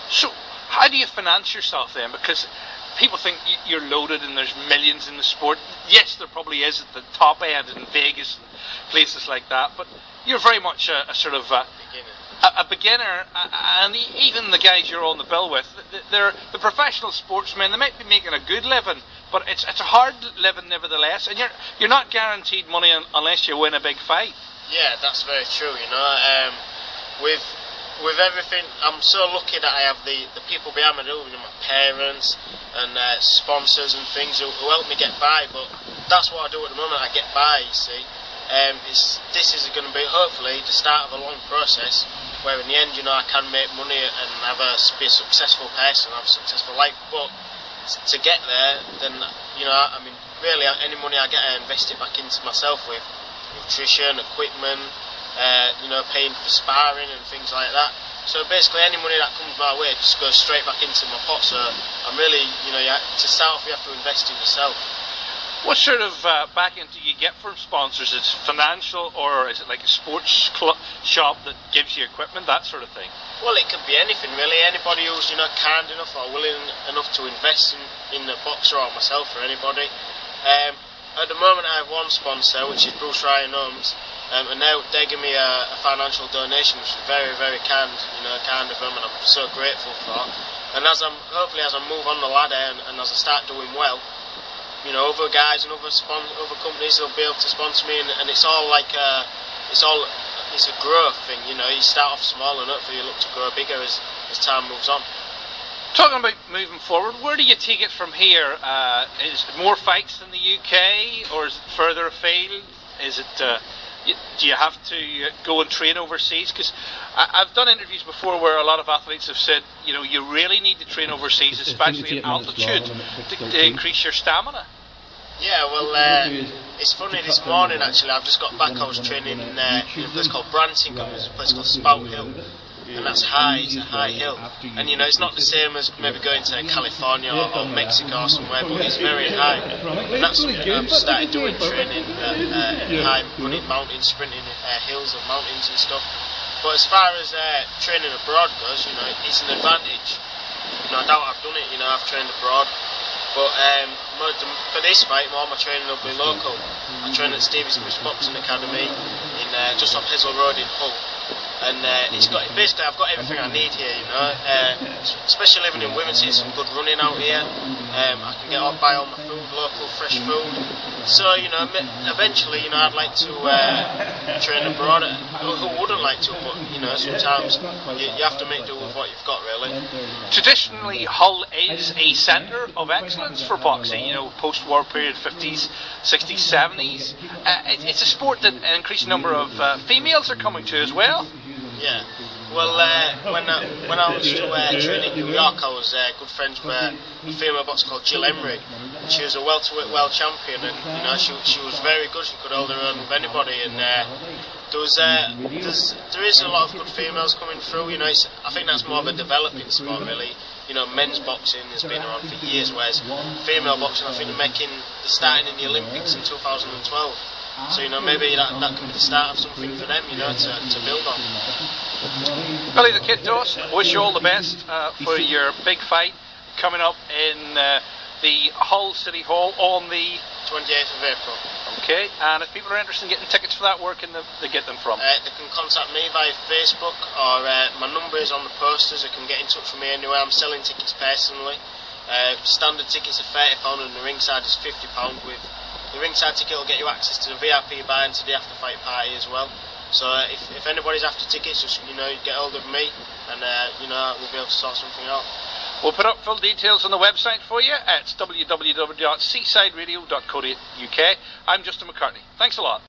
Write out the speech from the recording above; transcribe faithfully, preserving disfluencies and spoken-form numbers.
So, how do you finance yourself then? Because people think you're loaded and there's millions in the sport. Yes, there probably is at the top end in Vegas and places like that, but you're very much a, a sort of a, a, a beginner, and even the guys you're on the bill with, they're the professional sportsmen. They might be making a good living, but it's it's a hard living nevertheless, and you're you're not guaranteed money unless you win a big fight. Yeah, that's very true. You know, um, with with everything, I'm so lucky that I have the, the people behind me, you know, my parents and uh, sponsors and things who, who help me get by. But that's what I do at the moment. I get by. You see, um, it's this is going to be hopefully the start of a long process where in the end, you know, I can make money and have a be a successful person, have a successful life. But to get there, then you know, I mean, really, any money I get, I invest it back into myself with nutrition, equipment. Uh, you know, paying for sparring and things like that. So basically, any money that comes my way just goes straight back into my pot. So I'm really, you know, you have, to start off, you have to invest in yourself. What sort of uh, backing do you get from sponsors? Is it financial, or is it like a sports club shop that gives you equipment, that sort of thing? Well, it could be anything really. Anybody who's, you know, kind enough or willing enough to invest in, in a boxer or myself or anybody. Um, at the moment, I have one sponsor, which is Bruce Ryan Homes. Um, and now they give me a, a financial donation, which is very, very kind, you know, kind of them, and I'm so grateful for. And as I'm, hopefully, as I move on the ladder and, and as I start doing well, you know, other guys and other spon other companies will be able to sponsor me, and, and it's all like, a, it's all, it's a growth thing, you know. You start off small, and hopefully you look to grow bigger as as time moves on. Talking about moving forward, where do you take it from here? Uh, is it more fights in the U K, or is it further afield? Is it uh, do you have to go and train overseas? Because I've done interviews before where a lot of athletes have said, you know, you really need to train overseas, especially at altitude, to, to increase your stamina. Yeah, well, uh, it's funny, this morning actually, I've just got back. I was training in, uh, in a place called Branson, there's a place called Spout Hill. And that's high, it's a high hill. And you know, it's not the same as maybe going to California or, or Mexico or somewhere, but it's very high. And that's something I've started doing, training uh, uh, high, running mountains, sprinting uh, hills and mountains and stuff. But as far as uh, training abroad goes, you know, it's an advantage. You know, I doubt I've done it, you know, I've trained abroad. But um, for this fight, all my training will be local. I train at Stevie Smith's Boxing Academy in uh, just off Hessel Road in Hull. And uh, it's got basically I've got everything I need here, you know. Uh, especially living in Wimmerton, some good running out here. Um, I can get up buy all my food, local fresh food. So you know, eventually, you know, I'd like to uh, train abroad. Who, who wouldn't like to? But you know, sometimes you, you have to make do with what you've got, really. Traditionally, Hull is a centre of excellence for boxing. You know, post-war period, fifties, sixties, seventies. Uh, it, it's a sport that an increasing number of uh, females are coming to as well. Yeah, well, uh, when I, when I was to uh, train in New York, I was uh, good friends with a female boxer called Jill Emery. She was a welterweight world champion, and you know, she she was very good. She could hold her own with anybody, and uh, there was uh, there's, there is a lot of good females coming through. You know, it's, I think that's more of a developing sport, really. You know, men's boxing has been around for years, whereas female boxing, I think, they're making they're starting in the Olympics in two thousand twelve. So, you know, maybe that, that can be the start of something for them, you know, to, to build on. Billy the Kid Doss, wish you all the best uh, for your big fight coming up in uh, the Hull City Hall on the twenty-eighth of April. Okay, and if people are interested in getting tickets for that, where can they, they get them from? Uh, they can contact me via Facebook, or uh, my number is on the posters. They can get in touch with me anywhere. I'm selling tickets personally. Uh, standard tickets are thirty pounds and the ringside is fifty pounds. With the ringside ticket will get you access to the V I P bar and to the after fight party as well. So uh, if, if anybody's after tickets, just, you know, get hold of me, and uh, you know, we'll be able to sort something out. We'll put up full details on the website for you at w w w dot seaside radio dot co dot u k. I'm Justin McCartney. Thanks a lot.